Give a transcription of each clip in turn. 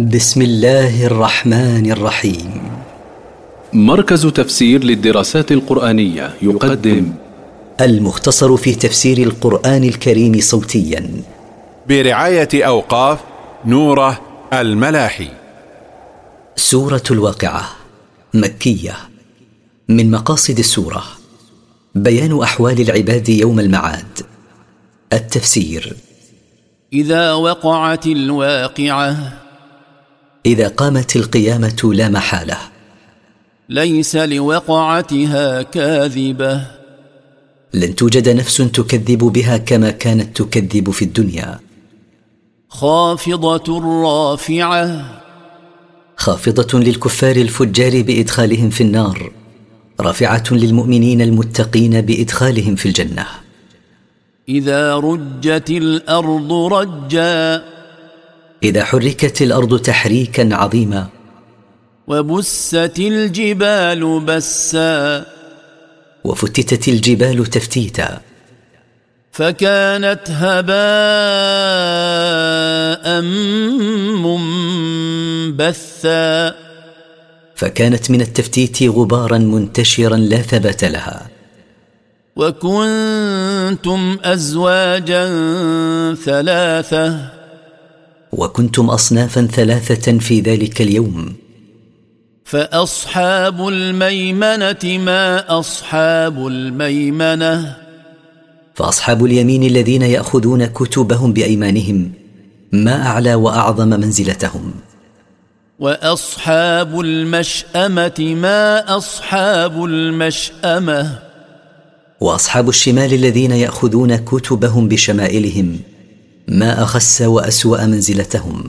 بسم الله الرحمن الرحيم. مركز تفسير للدراسات القرآنية يقدم المختصر في تفسير القرآن الكريم صوتيا برعاية أوقاف نوره الملاحي. سورة الواقعة مكية. من مقاصد السورة بيان أحوال العباد يوم المعاد. التفسير: إذا وقعت الواقعة، إذا قامت القيامة لا محالة، ليس لوقعتها كاذبة، لن توجد نفس تكذب بها كما كانت تكذب في الدنيا. خافضة رافعة، خافضة للكفار الفجار بإدخالهم في النار، رافعة للمؤمنين المتقين بإدخالهم في الجنة. إذا رجت الأرض رجا، إذا حركت الأرض تحريكا عظيما. وبست الجبال بسا، وفتتت الجبال تفتيتا. فكانت هباء منبثا، فكانت من التفتيت غبارا منتشرا لا ثبات لها. وكنتم أزواجا ثلاثة، وكنتم أصنافا ثلاثة في ذلك اليوم. فأصحاب الميمنة ما أصحاب الميمنة، فأصحاب اليمين الذين يأخذون كتبهم بأيمانهم ما أعلى وأعظم منزلتهم. وأصحاب المشأمة ما أصحاب المشأمة، وأصحاب الشمال الذين يأخذون كتبهم بشمائلهم ما أخس وأسوأ منزلتهم.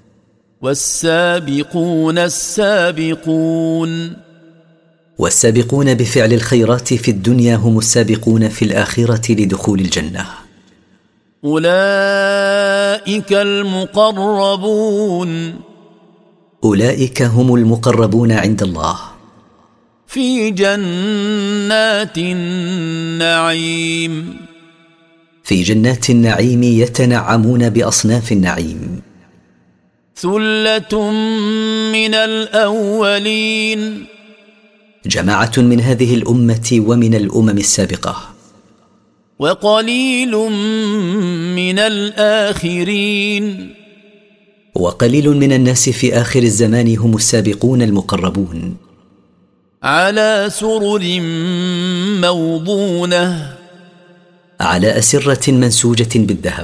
والسابقون السابقون، والسابقون بفعل الخيرات في الدنيا هم السابقون في الآخرة لدخول الجنة. أولئك المقربون، أولئك هم المقربون عند الله في جنات النعيم، في جنات النعيم يتنعمون بأصناف النعيم. ثلة من الأولين، جماعة من هذه الأمة ومن الأمم السابقة. وقليل من الآخرين، وقليل من الناس في آخر الزمان هم السابقون المقربون. على سرر موضونة، على أسرة منسوجة بالذهب.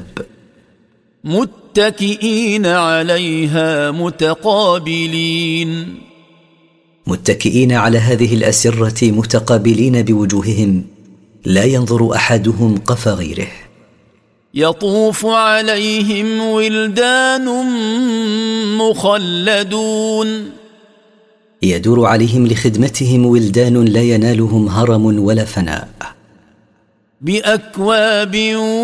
متكئين عليها متقابلين، متكئين على هذه الأسرة متقابلين بوجوههم لا ينظر أحدهم قفا غيره. يطوف عليهم ولدان مخلدون، يدور عليهم لخدمتهم ولدان لا ينالهم هرم ولا فناء. بأكواب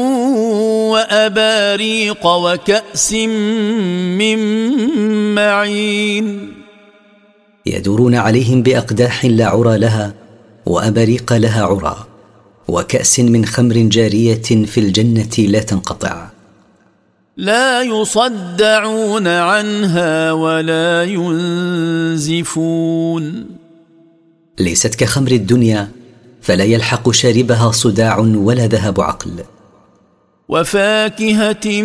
وأباريق وكأس من معين، يدورون عليهم بأقداح لا عرى لها وأباريق لها عرى وكأس من خمر جارية في الجنة لا تنقطع. لا يصدعون عنها ولا ينزفون، ليست كخمر الدنيا فلا يلحق شاربها صداع ولا ذهب عقل. وفاكهة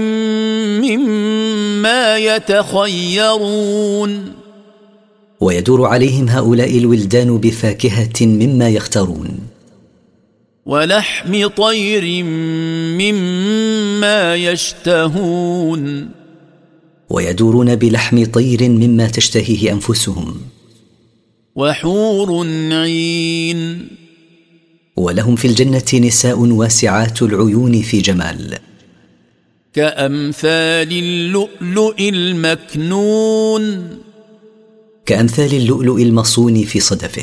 مما يتخيرون، ويدور عليهم هؤلاء الولدان بفاكهة مما يختارون. ولحم طير مما يشتهون، ويدورون بلحم طير مما تشتهيه أنفسهم. وحور عين، ولهم في الجنة نساء واسعات العيون في جمال. كأمثال اللؤلؤ المكنون، كأمثال اللؤلؤ المصون في صدفه.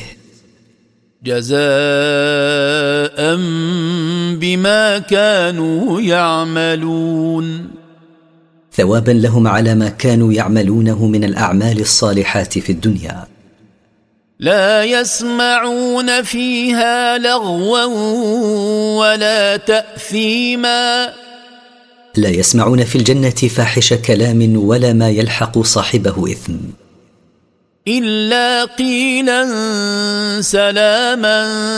جزاء بما كانوا يعملون، ثوابا لهم على ما كانوا يعملونه من الأعمال الصالحات في الدنيا. لا يسمعون فيها لغوا ولا تأثيما، لا يسمعون في الجنة فاحش كلام ولا ما يلحق صاحبه إثم، إلا قيلا سلاما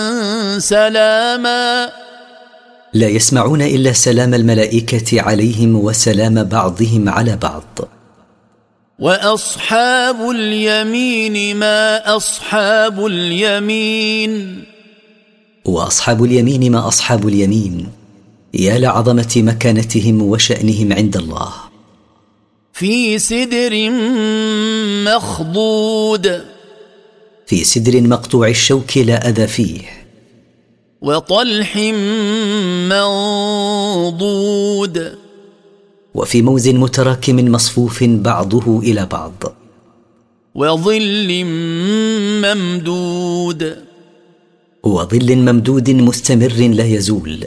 سلاما. لا يسمعون إلا سلام الملائكة عليهم وسلام بعضهم على بعض. وأصحاب اليمين ما أصحاب اليمين. وأصحاب اليمين ما أصحاب اليمين، يا لعظمة مكانتهم وشأنهم عند الله. في سدر مخضود. في سدر مقطوع الشوك لا أذى فيه. وطلح منضود. وفي موز متراكم مصفوف بعضه إلى بعض. وظل ممدود. وظل ممدود مستمر لا يزول.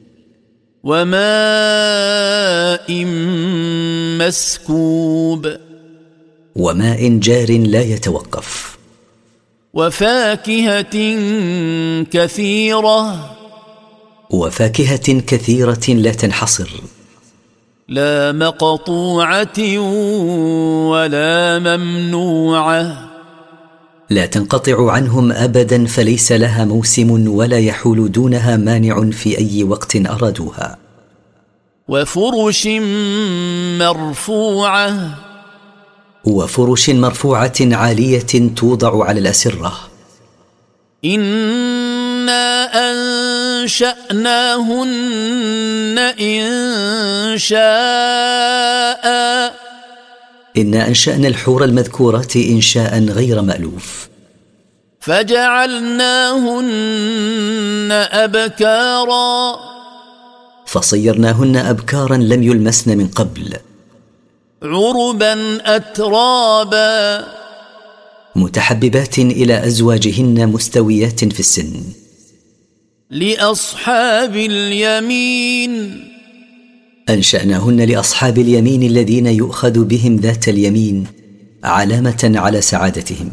وماء مسكوب. وماء جار لا يتوقف. وفاكهة كثيرة. وفاكهة كثيرة لا تنحصر. لا مقطوعة ولا ممنوعة. لا تنقطع عنهم أبدا، فليس لها موسم ولا يحول دونها مانع في أي وقت أرادوها. وفرش مرفوعة. وفرش مرفوعة عالية توضع على الأسرة. إنا أنشأناهن إنشاء. إنا أنشأنا الحور المذكورات إنشاء غير مألوف. فجعلناهن أبكارا. فصيرناهن أبكارا لم يلمسن من قبل. عربا أترابا. متحببات إلى أزواجهن مستويات في السن. لأصحاب اليمين. أنشأناهن لأصحاب اليمين الذين يؤخذ بهم ذات اليمين علامة على سعادتهم.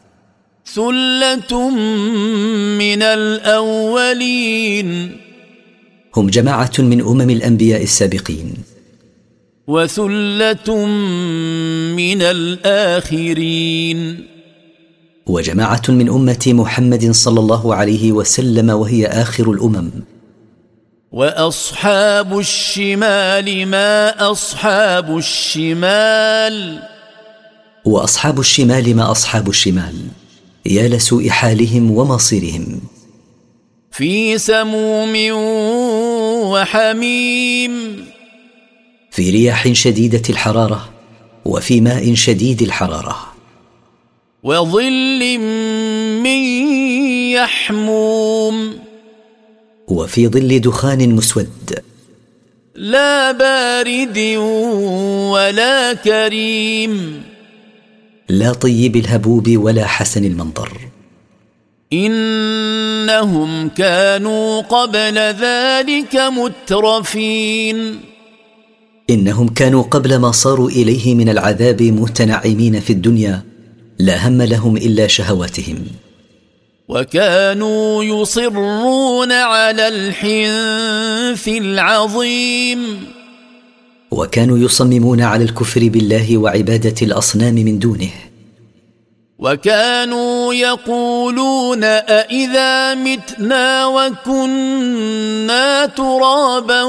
ثلة من الأولين. هم جماعة من أمم الأنبياء السابقين. وثلة من الآخرين. وجماعة من أمة محمد صلى الله عليه وسلم وهي آخر الأمم. وأصحاب الشمال ما أصحاب الشمال. وأصحاب الشمال ما أصحاب الشمال، يا لسوء حالهم ومصيرهم. في سموم وحميم. في رياح شديدة الحرارة وفي ماء شديد الحرارة. وظل من يحموم. وفي ظل دخان مسود. لا بارد ولا كريم. لا طيب الهبوب ولا حسن المنظر. إنهم كانوا قبل ذلك مترفين. إنهم كانوا قبل ما صاروا إليه من العذاب متنعمين في الدنيا، لا هم لهم إلا شهواتهم. وكانوا يصرون على الحنث العظيم. وكانوا يصممون على الكفر بالله وعبادة الأصنام من دونه. وكانوا يقولون أإذا متنا وكنا ترابا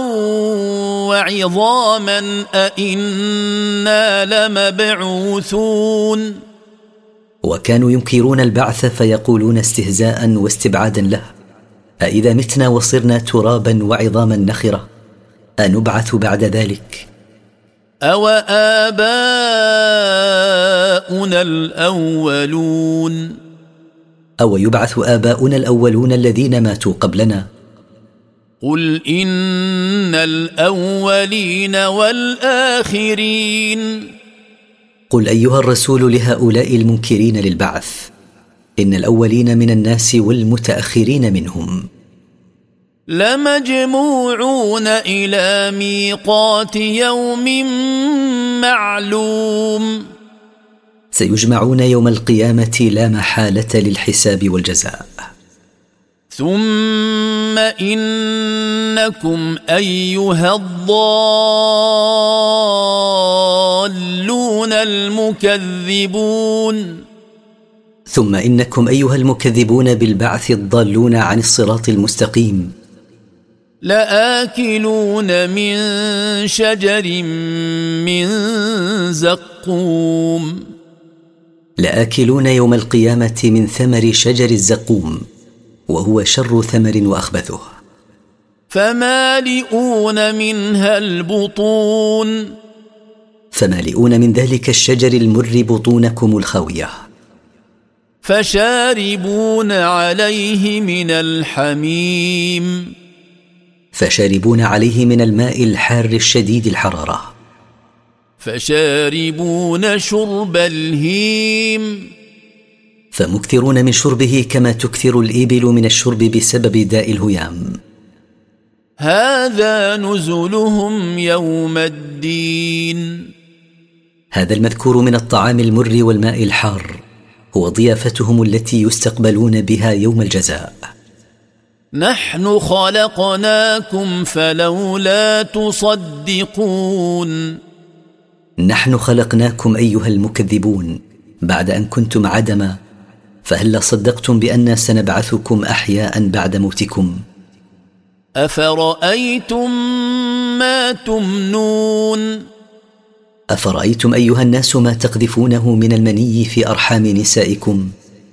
وعظاما أإنا لمبعوثون. وكانوا ينكرون البعث فيقولون استهزاء واستبعادا له: أإذا متنا وصرنا ترابا وعظاما نخرة أنبعث بعد ذلك؟ أو آباؤنا الأولون. أو يبعث آباؤنا الأولون الذين ماتوا قبلنا؟ قل إن الأولين والآخرين. قل أيها الرسول لهؤلاء المنكرين للبعث: إن الأولين من الناس والمتأخرين منهم لمجموعون إلى ميقات يوم معلوم. سيجمعون يوم القيامة لا محالة للحساب والجزاء. ثم إنكم أيها الضالون المكذبون ثم إنكم أيها المكذبون بالبعث الضالون عن الصراط المستقيم لآكلون من شجر من زقوم لآكلون يوم القيامة من ثمر شجر الزقوم وهو شر ثمر وأخبثه فمالئون منها البطون فمالئون من ذلك الشجر المر بطونكم الخاوية فشاربون عليه من الحميم فشاربون عليه من الماء الحار الشديد الحرارة فشاربون شرب الهيم فمكثرون من شربه كما تكثر الإبل من الشرب بسبب داء الهيام هذا نزلهم يوم الدين هذا المذكور من الطعام المر والماء الحار هو ضيافتهم التي يستقبلون بها يوم الجزاء نحن خلقناكم فلولا تصدقون نحن خلقناكم أيها المكذبون بعد أن كنتم عدما فهل صدقتم بأننا سنبعثكم أحياء بعد موتكم أفرأيتم ما تمنون أفرأيتم أيها الناس ما تقذفونه من المني في أرحام نسائكم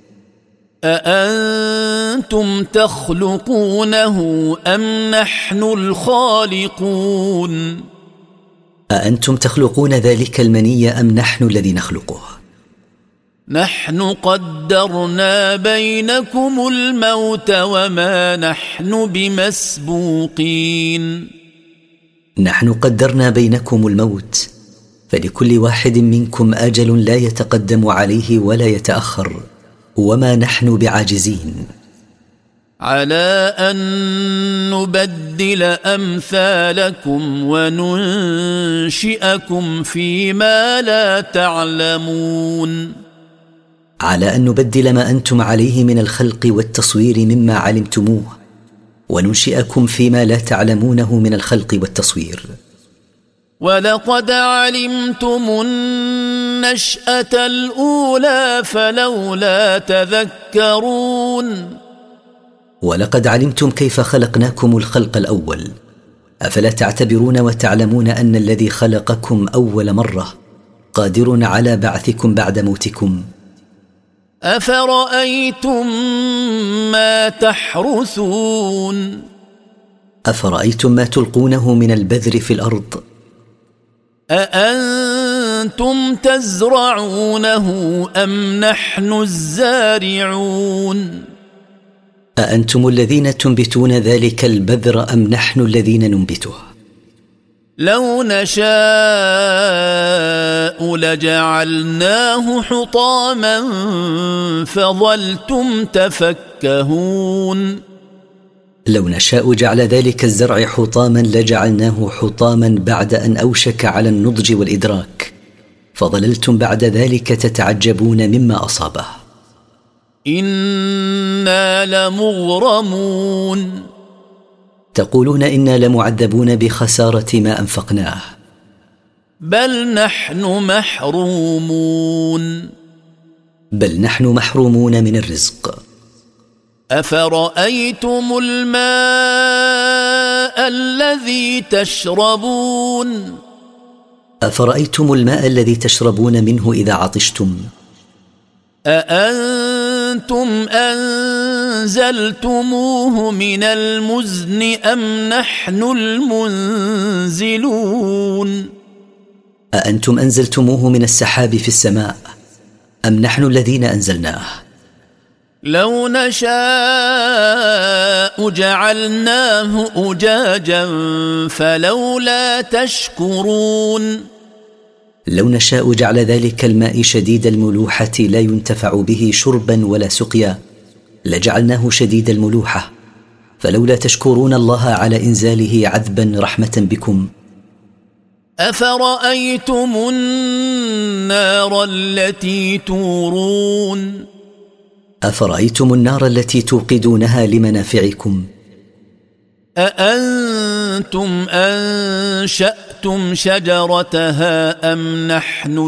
أأنتم تخلقونه أم نحن الخالقون أأنتم تخلقون ذلك المني أم نحن الذي نخلقه نحن قدرنا بينكم الموت وما نحن بمسبوقين نحن قدرنا بينكم الموت فلكل واحد منكم أجل لا يتقدم عليه ولا يتأخر وما نحن بعاجزين على أن نبدل أمثالكم وننشئكم فيما لا تعلمون على أن نبدل ما أنتم عليه من الخلق والتصوير مما علمتموه وننشئكم فيما لا تعلمونه من الخلق والتصوير ولقد علمتم النشأة الأولى فلولا تذكرون ولقد علمتم كيف خلقناكم الخلق الأول أفلا تعتبرون وتعلمون أن الذي خلقكم أول مرة قادر على بعثكم بعد موتكم أفرأيتم ما تحرثون أفرأيتم ما تلقونه من البذر في الأرض أأنتم تزرعونه أم نحن الزارعون أأنتم الذين تنبتون ذلك البذر أم نحن الذين ننبته لو نشاء لجعلناه حطاما فظلتم تفكهون لو نشاء جعل ذلك الزرع حطاما لجعلناه حطاما بعد أن أوشك على النضج والإدراك فظللتم بعد ذلك تتعجبون مما أصابه إنا لمغرمون تقولون إنا لمعذبون بخسارة ما أنفقناه بل نحن محرومون بل نحن محرومون من الرزق أفرأيتم الماء الذي تشربون أفرأيتم الماء الذي تشربون منه إذا عطشتم أأنتم أنزلتموه من المزن أم نحن المنزلون أأنتم أنزلتموه من السحاب في السماء أم نحن الذين أنزلناه لو نشاء جعلناه أجاجا فلولا تشكرون لو نشاء جعل ذلك الماء شديد الملوحة لا ينتفع به شربا ولا سقيا لجعلناه شديد الملوحة فلولا تشكرون الله على إنزاله عذبا رحمة بكم أفرأيتم النار التي تورون أفرأيتم النار التي توقدونها لمنافعكم أأنتم أنشأتم شجرتها أم نحن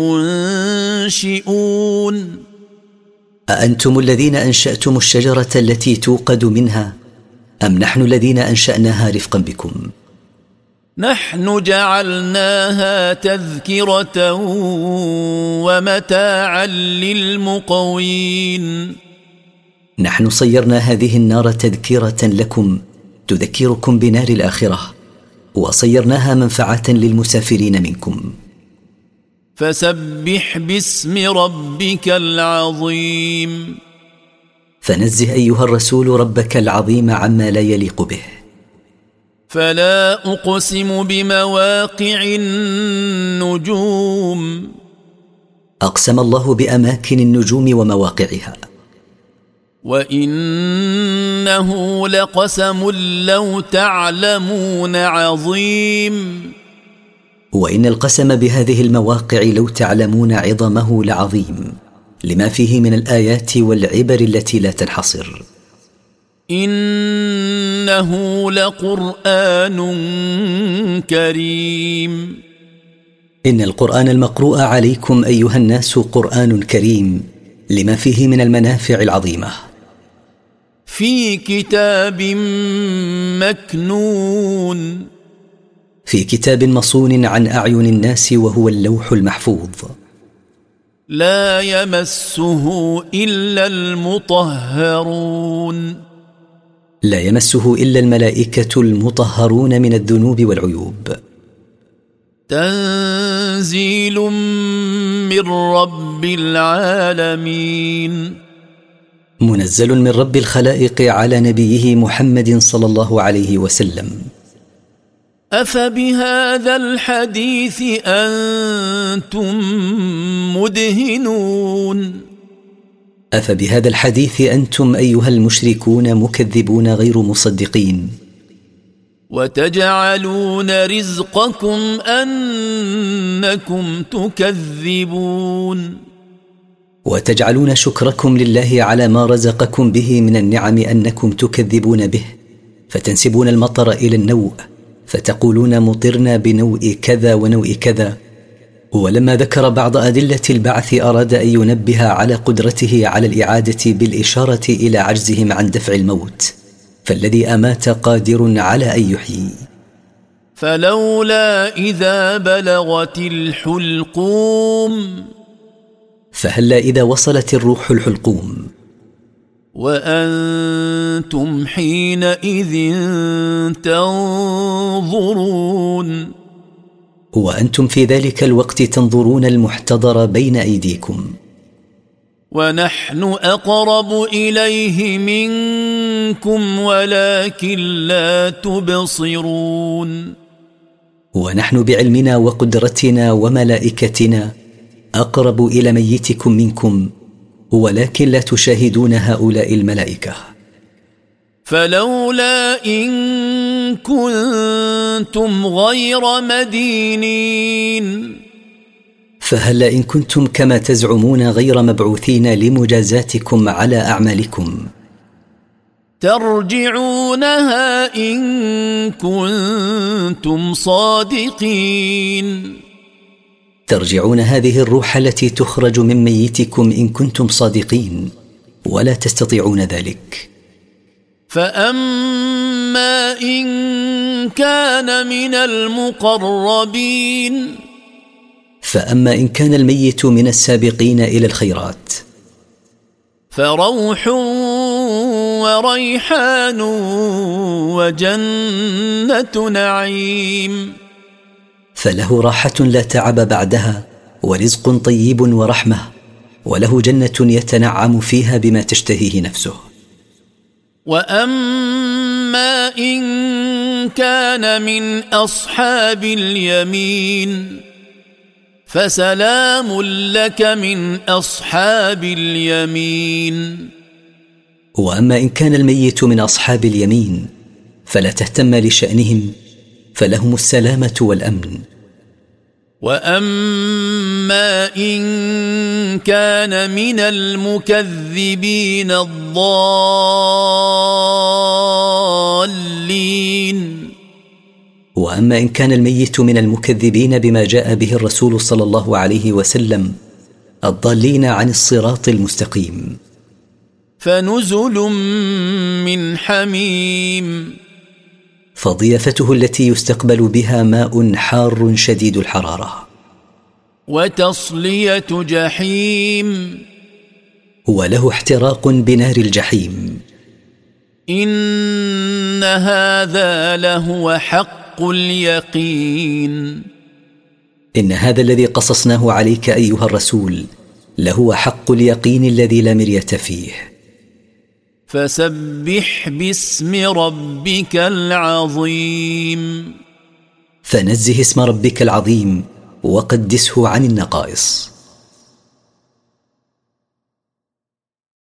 المنشئون أأنتم الذين أنشأتم الشجرة التي توقد منها أم نحن الذين أنشأناها رفقا بكم نحن جعلناها تذكرة ومتاعا للمقوين نحن صيرنا هذه النار تذكرة لكم تذكركم بنار الآخرة وصيرناها منفعة للمسافرين منكم فسبح باسم ربك العظيم فنزه أيها الرسول ربك العظيم عما لا يليق به فلا أقسم بمواقع النجوم أقسم الله بأماكن النجوم ومواقعها وإنه لقسم لو تعلمون عظيم وإن القسم بهذه المواقع لو تعلمون عظمه لعظيم لما فيه من الآيات والعبر التي لا تنحصر إنه لقرآن كريم إن القرآن المقروء عليكم أيها الناس قرآن كريم لما فيه من المنافع العظيمة في كتاب مكنون في كتاب مصون عن أعين الناس وهو اللوح المحفوظ لا يمسه إلا المطهرون لا يمسه إلا الملائكة المطهرون من الذنوب والعيوب تنزيل من رب العالمين منزل من رب الخلائق على نبيه محمد صلى الله عليه وسلم أفبهذا الحديث أنتم مدهنون أفبهذا الحديث أنتم أيها المشركون مكذبون غير مصدقين وتجعلون رزقكم أنكم تكذبون وتجعلون شكركم لله على ما رزقكم به من النعم أنكم تكذبون به فتنسبون المطر إلى النوء فتقولون مطرنا بنوء كذا ونوء كذا ولما ذكر بعض أدلة البعث أراد أن ينبه على قدرته على الإعادة بالإشارة إلى عجزهم عن دفع الموت فالذي أمات قادر على أن يحيي فلولا إذا بلغت الحلقوم فهلا إذا وصلت الروح الحلقوم وأنتم حينئذ تنظرون وأنتم في ذلك الوقت تنظرون المحتضر بين أيديكم ونحن أقرب إليه منكم ولكن لا تبصرون ونحن بعلمنا وقدرتنا وملائكتنا أقرب إلى ميتكم منكم ولكن لا تشاهدون هؤلاء الملائكة فلولا إن كنتم غير مدينين فهلا إن كنتم كما تزعمون غير مبعوثين لمجازاتكم على أعمالكم ترجعونها إن كنتم صادقين ترجعون هذه الروح التي تخرج من ميتكم إن كنتم صادقين ولا تستطيعون ذلك فأما إن كان من المقربين فأما إن كان الميت من السابقين إلى الخيرات فروح وريحان وجنة نعيم فله راحة لا تعب بعدها ورزق طيب ورحمة وله جنة يتنعم فيها بما تشتهيه نفسه وأما إن كان من أصحاب اليمين فسلام لك من أصحاب اليمين وأما إن كان الميت من أصحاب اليمين فلا تهتم لشأنهم فلهم السلامة والأمن وأما إن كان من المكذبين الضالين. وأما إن كان الميت من المكذبين بما جاء به الرسول صلى الله عليه وسلم الضالين عن الصراط المستقيم، فنزل من حميم، فضيافته التي يستقبل بها ماء حار شديد الحرارة. وتصلية جحيم، وله احتراق بنار الجحيم. إن هذا لهو حق اليقين. إن هذا الذي قصصناه عليك أيها الرسول لهو حق اليقين الذي لا مرية فيه. فسبح باسم ربك العظيم، فنزه اسم ربك العظيم وقدسه عن النقائص.